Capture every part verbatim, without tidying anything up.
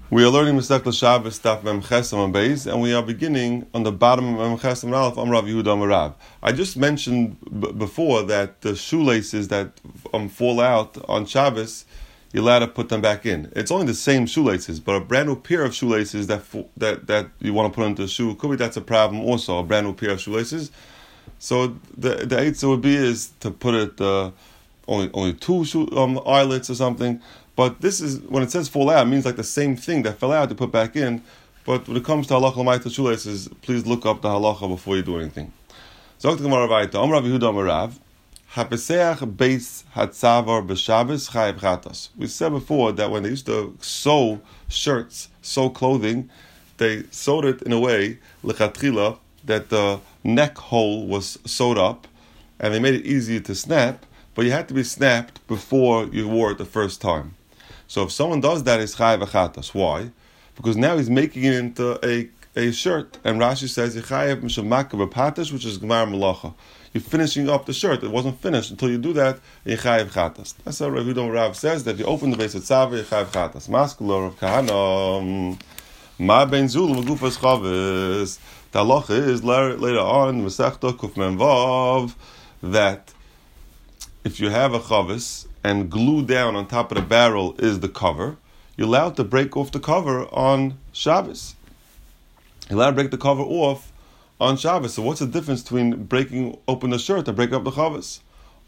We are learning Masechta Shabbos Daf Mem Ches Amud Beis, and we are beginning on the bottom of Mem Ches Amud Aleph. Am Rav Yehuda Amar Rav. I just mentioned b- before that the shoelaces that um, fall out on Shabbos, you're allowed to put them back in. It's only the same shoelaces, but a brand new pair of shoelaces that that that you want to put into the shoe, could be that's a problem also. A brand new pair of shoelaces. So the the eitzah would be is to put it uh, only only two shoe, um, eyelets or something. But this is, when it says fall out, it means like the same thing that fell out to put back in. But when it comes to halacha l'mayta shoelaces, please look up the halacha before you do anything. Zok the Gemara Vayta, Amar Rav Yehuda Amar Rav, hapeseach beis hatzavar b'Shabbos chayav chatas. We said before that when they used to sew shirts, sew clothing, they sewed it in a way lechatchila that the neck hole was sewed up, and they made it easier to snap. But you had to be snapped before you wore it the first time. So if someone does that, it's chayav chatas. Why? Because now he's making it into a, a shirt. And Rashi says, chayav mishum makav b'patash, which is gemar malacha. You're finishing up the shirt. It wasn't finished until you do that, you chayav chatas. That's how Rav Yehuda Rav says that if you open the base of tzava, you chayav chatas. Maskula Rav Kahana, ma ben zul magufas chavis. The halacha is later on, Masechta Kuf Mem Vav, that if you have a chavis and glue down on top of the barrel is the cover, you're allowed to break off the cover on Shabbos. You're allowed to break the cover off on Shabbos. So what's the difference between breaking open the shirt and breaking up the chavis?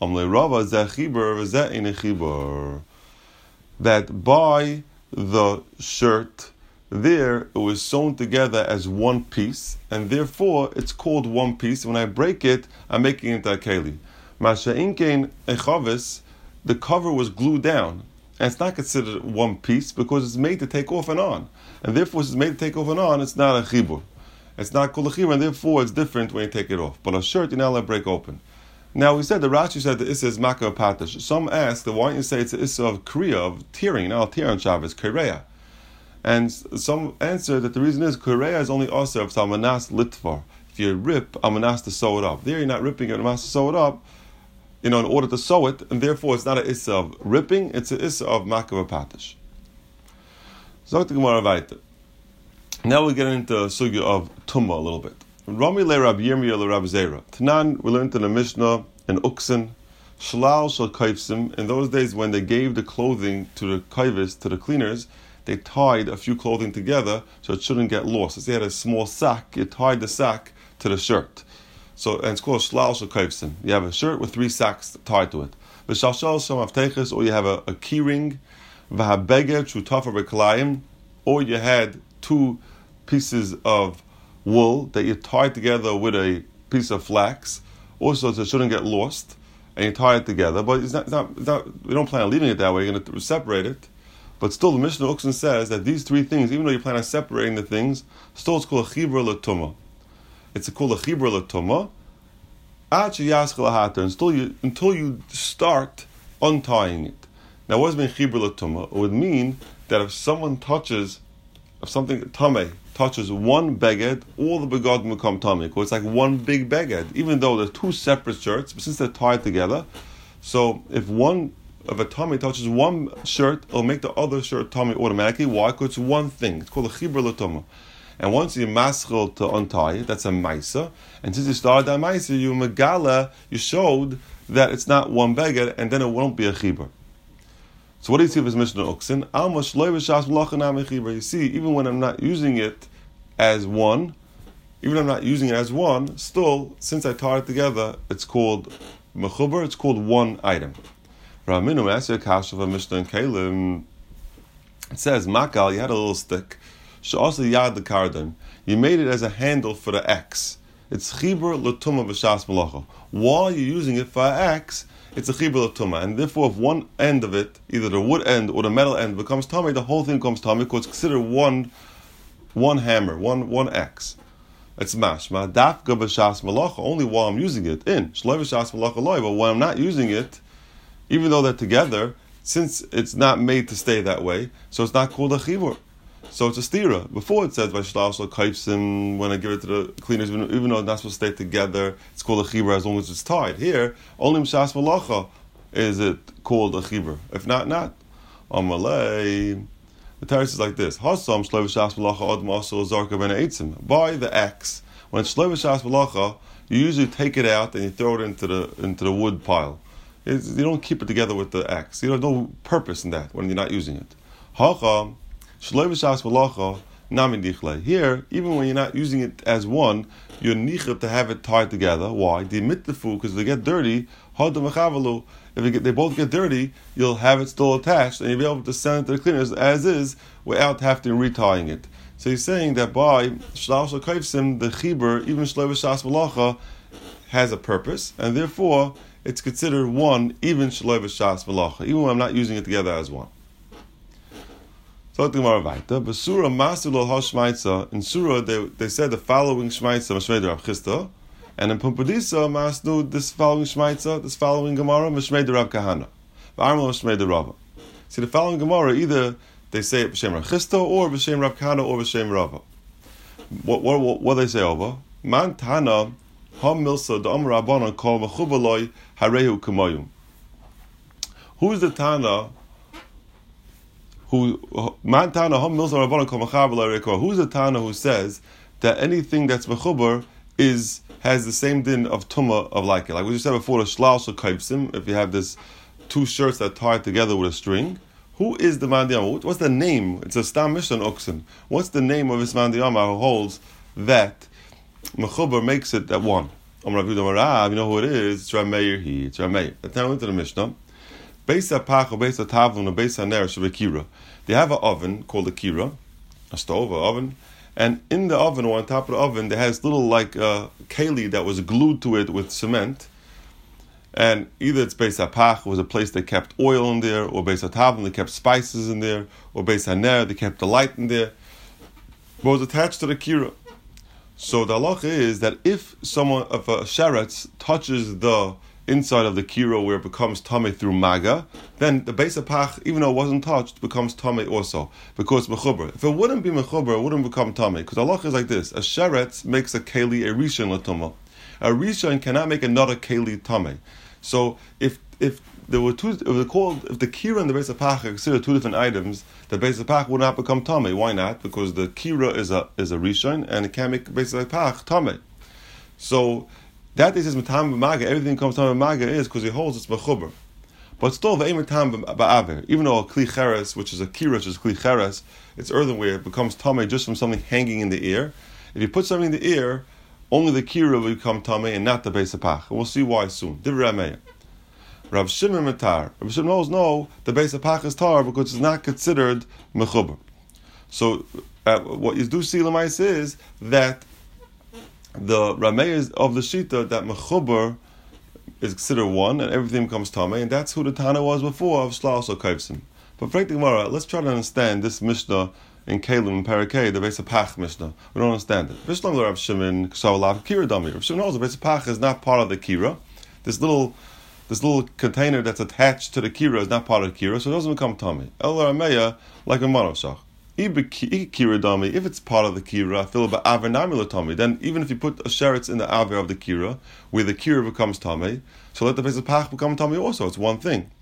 That by the shirt there, it was sewn together as one piece, and therefore it's called one piece. When I break it, I'm making it into a keli. Masha'inkein a chavis, the cover was glued down, and it's not considered one piece because it's made to take off and on, and therefore it's made to take off and on. It's not a chibur, it's not called a chibur, and therefore it's different when you take it off. But a shirt you're not allowed to break open. Now we said the Rashi said the issa is makav patash. Some ask that why don't you say it's the issa of kriya, of tearing? Now tear on Shabbos, kireya. And some answer that the reason is kireya is only also if salmanas litvar. If you rip, amanas to sew it up. There you're not ripping it, amanas to sew it up, you know, in order to sew it, and therefore it's not an issa of ripping, it's an issa of makav patash. So the Gemara Vayta. Now we get into the sugya of tumah a little bit. Rami le Rabbi Yirmiyah le Rabbi Zera. Tanan, we learned in the Mishnah in Uksin, shlal shel kaivsim. In those days when they gave the clothing to the kaivis, to the cleaners, they tied a few clothing together so it shouldn't get lost. If they had a small sack, you tied the sack to the shirt. So, and it's called shlal shel kaivsim. You have a shirt with three sacks tied to it. V'shalshal shel mavteches, or you have a, a key ring. V'habeged shutafa b'kalayim, or you had two pieces of wool that you tied together with a piece of flax, also so it shouldn't get lost, and you tie it together. But it's not, it's not, it's not, we don't plan on leaving it that way. You're going to separate it. But still, the Mishnah Uksin says that these three things, even though you plan on separating the things, still it's called a chibur l'tumah. It's called a chibur l'tumah. Until you until you start untying it. Now, what does mean chibur l'tumah? It would mean that if someone touches, if something tameh touches one beged, all the begadim become tameh. Because it's like one big beged, even though they're two separate shirts, but since they're tied together, so if one of a tummy touches one shirt, it'll make the other shirt tummy automatically. Why? Because it's one thing. It's called a chibur l'tumah. And once you maschil to untie it, that's a maisa. And since you started that maisa, you megala, you showed that it's not one beged, and then it won't be a chibur. So what do you see of his Mishnah Uksin? You see, even when I'm not using it as one, even when I'm not using it as one, still, since I tie it together, it's called mechuber, it's called one item. Raminu, ask you a kasha of a Mishnah in Kalim. It says, Makal, you had a little stick. Also yad the kardan. You made it as a handle for the X. It's chibur l'tumah b'shas malacha. While you're using it for X, it's a chibur l'tumah, and therefore if one end of it, either the wood end or the metal end, becomes tummy, the whole thing becomes tummy because it's considered one, one hammer, one one X. It's mashma dafka b'shas malacha. Only while I'm using it in shloi b'shas malacha loy, but when I'm not using it, even though they're together, since it's not made to stay that way, so it's not called a chibur. So it's a stira. Before it says by shlal shel kaivsim, when I give it to the cleaners, even, even though it's not supposed to stay together, it's called a chibur as long as it's tied. Here, only mshas malacha is it called a chibur. If not, not. Amalei The Torah is like this: Hasam shlo v'shas malacha ad ma'asel zarka ben eitzim. By the axe, when it's shlo v'shas malacha, you usually take it out and you throw it into the into the wood pile. It's, you don't keep it together with the axe. You have no purpose in that when you're not using it. Hacha shlo v'shas malacha nami dichle. Here, even when you're not using it as one, you're nicha to have it tied together. Why? The mittefu, because they get dirty. Hadam v'chavalu. If you get, they both get dirty, you'll have it still attached, and you'll be able to send it to the cleaners as is without having to retying it. So he's saying that by shlal shel kaifsim, the chibur, even shlo v'shas malacha, has a purpose, and therefore it's considered one, even shlo v'shas malacha, even when I'm not using it together as one. So the Gemara weiter. B'sura masulol hashmaitza. In Surah they they said the following shmaitza mashmei Rav Chisda. And in Pumpadisa, Masnu, this following Shmaitza, this following Gemara, Mishmei de Rav Kahana. V'armel Mishmei de Rava. See, the following Gemara, either they say it B'Shem Rav Chisda, or B'Shem Rav Kahana, or B'Shem Rava. What, what, what, what do they say over? Man Tana, Ham Milsa, Da'am Rabbanon, Kol Mechubaloi, Harehu Kumayum. Who's the Tana, who, Man Tana, Ham Milsa, Rabbanon, Kol Mechubaloi, Harehu. Who's the Tana who says that anything that's Mechubar is has the same din of tumah of like it. Like we just said before, the shlal shel kaifsim, if you have this two shirts that are tied together with a string, who is the mandiyama? What's the name? It's a stam mishnah oxen. What's the name of this mandiyama who holds that mechubar makes it at one? Om Rav Yehuda Marav, you know who it is? It's Rav Meir. He, it's Rav Meir. Let's turn into the mishnah. Beis hapach or beis hatavlin or beis haner shebekira. They have an oven called a kira, a stove, an oven. And in the oven, or on top of the oven, there has little like uh, keli that was glued to it with cement. And either it's Beis HaPach, was a place they kept oil in there, or Beis HaTavlin, they kept spices in there, or Beis HaNer, they kept the light in there. But it was attached to the kira. So the halacha is that if someone, if a sheretz touches the inside of the kira where it becomes tamei through maga, then the Beis HaPach, even though it wasn't touched, becomes tamei also, because it's mechuber. If it wouldn't be mechuber, it wouldn't become tamei, because Allah is like this: a sheretz makes a keli a rishon latuma. A rishon cannot make another keli tamei. So if if there were two, if they called, if the kira and the Beis HaPach are considered two different items, the Beis HaPach would not become tamei. Why not? Because the kira is a is a rishon, and it can't make Beis HaPach tamei. So that is matam b'maga. Everything comes tam b'maga is because he holds it's mechuber. But still, the matam b'aver. Even though a kli cheres, which is a kira, which is kli cheres, it's earthenware, it becomes tamei just from something hanging in the air. If you put something in the air, only the kira will become tamei and not the Beis HaPach. And we'll see why soon. Divrei Meir. Rav Shimon Matar. Rav Shimon knows no, the Beis HaPach is tar because it's not considered mechuber. So uh, what you do see lemais is that the Rameh of the Shita that mechuber is considered one, and everything becomes tamei, and that's who the Tana was before of shlal shel kaifsim. But frankly, Gemara, let's try to understand this Mishnah in Kalim and Parakeh, the Beis HaPach Mishnah. We don't understand it. Vishlam Rav Shimon Ksavalav Kira Dami. Rav Shimon knows the Beis HaPach is not part of the Kira. This little this little container that's attached to the Kira is not part of the Kira, so it doesn't become tamei. El Rameya like a Manoshach. If it's part of the kira, then even if you put a sheretz in the aver of the kira, where the kira becomes tamei, so let the Beis HaPach become tamei also. It's one thing.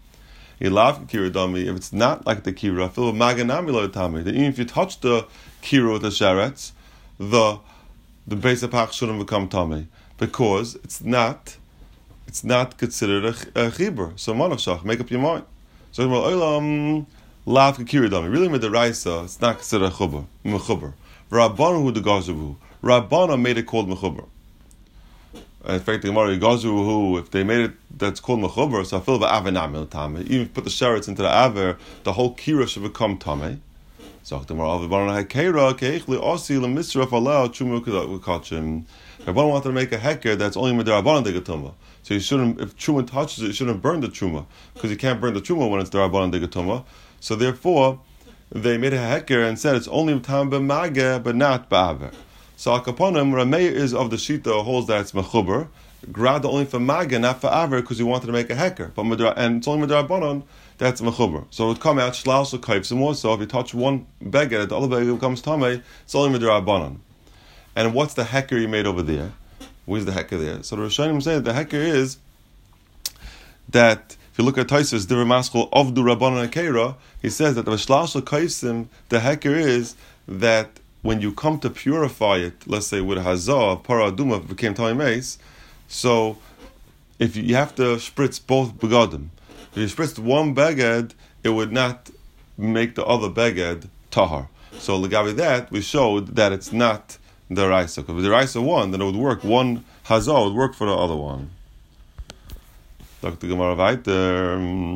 If it's not like the kira, then even if you touch the kira with the sheretz, the the Beis HaPach shouldn't become tamei because it's not it's not considered a, a chibur. So manachshach, make up your mind. So well, Lav kiridami. Really, with the raisa, it's not considered a chuber, mechuber. Rabbanu hu the gazavu. Rabbana made it called mechuber. And in fact, the Gemara gazavu who, if they made it that's called mechuber, so I feel about avenamil tamei. Even if you put the sheretz into the aver, the whole kira should become tamei. So the Gemara avenamil hakera keichli osi lemisraf alao chumu kachim. Rabbanan wanted to make a heker that's only midrabanan degatuma. So you shouldn't, if truma touches it, you shouldn't burn the truma because you can't burn the truma when it's darabanan degatuma. So therefore, they made a heker and said it's only tam b'maga but not ba'aver. So akaponim Ramei is of the shita holds that it's mechuber, grad only for maga not for aver because he wanted to make a heker. But madra, and it's only midrabanan that's mechuber. So it would come out shlal shel kaifsim also. If you touch one beged, the other beged becomes tamei. It's only midrabanan. And what's the heker you made over there? Where's the heker there? So the Rishonim say the heker is that if you look at Taisus Divrei Maskul of the Rabbanan Akera, he says that the Vashlashal Kaisim, the hecker is that when you come to purify it, let's say with Hazah, Para Aduma, became Tamei Meis, so if you, you have to spritz both begadim. If you spritzed one beged, it would not make the other beged tahar. So legabi that, we showed that it's not the Raisa. Because if the Raisa one, then it would work. One Hazah would work for the other one. Doctor Gemara weiter.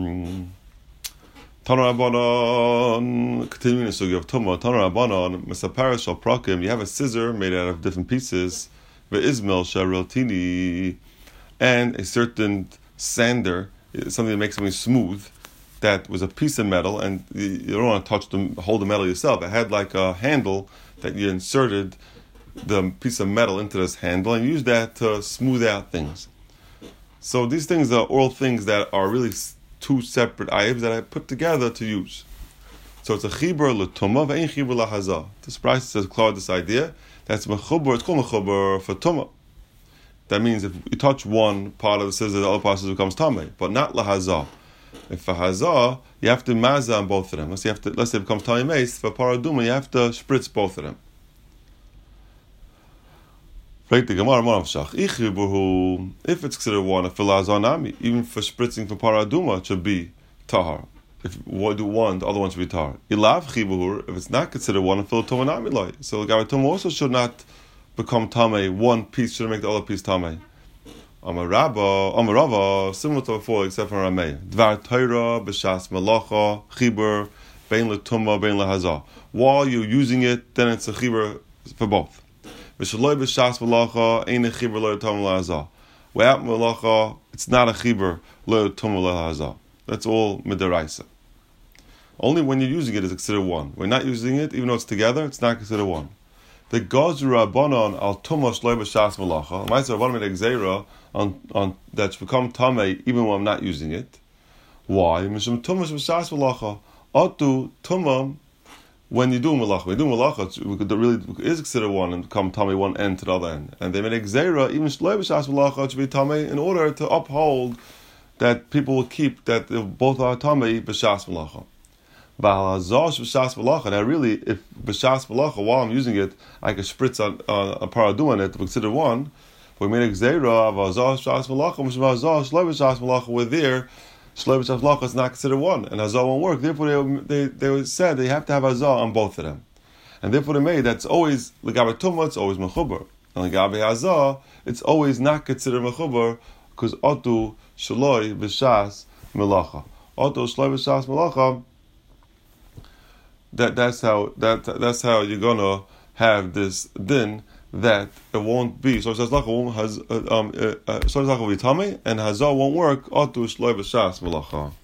Tana Rabbanon, continuing the sugi of Tumah. Tana Rabbanon, Mesapara Shal Prakim. You have a scissor made out of different pieces. Ve'izmel Sharotini, and a certain sander, something that makes something smooth. That was a piece of metal, and you don't want to touch the hold the metal yourself. It had like a handle that you inserted the piece of metal into this handle, and used that to smooth out things. So these things are all things that are really two separate ayibs that I put together to use. So it's a chibur l'tumah ve'ein chibur lahazah. This price says clear this idea. That's mechubur. It's called mechubur for tumah. That means if you touch one part of the scissor, the other part of the scissor becomes tamei, but not lahazah. If for hazah, you have to mazah on both of them. Let's say, you have to, let's say it becomes tamei meis. For paraduma, you have to spritz both of them. If it's considered one, even for spritzing for paraduma, it should be tahar. If you do one, the other one should be tahar. If it's not considered one, so the gavatuma also should not become tamei. One piece should make the other piece tamei. Amarabba, Amarava, similar to before, except for Rameh. Dvar Torah, B'shas Malacha, Chibur, Bein L'tumah, Bein L'hazah. While you're using it, then it's a chibur for both. V'shaloi b'shas Malacha, Ein a chibur lo l'tumah l'hazah. Without Malacha, it's not a chibur lo l'tumah l'hazah. That's all midaraisa. Only when you're using it is considered one. When not using it, even though it's together, it's not considered one. The Gazru Rabbanon al Tumah shloi b'shas Malacha. Ma'aser Rabbanon made a gzeira on on that's become tamei even when I'm not using it. Why? Mishum Tumah b'shas Malacha. Atu Tumah when you do Malacha. When you do Malacha, it really is considered one and become tamei one end to the other end. And they made a gzeira even shloi b'shas Malacha should be tamei in order to uphold that people will keep that both are tamei b'shas Malacha. Now really, if b'shas malacha, while I'm using it, I can spritz on uh, a paraduma on it to consider one. We made a gzeira of hazah b'shas malacha, hazah shloi b'shas malacha. We're there, shloi b'shas malacha is not considered one, and hazah won't work. Therefore, they they they said they have to have hazah on both of them, and therefore they made that's always legabe tumah, it's always mechubar, and legabe hazah, it's always not considered mechubar because otu shloi b'shas malacha, otu shloi b'shas malacha. That that's how that that's how you're gonna have this din that it won't be so has um uh, uh, so will be tamei and hazah won't work. Atu shloi b'shas malacha.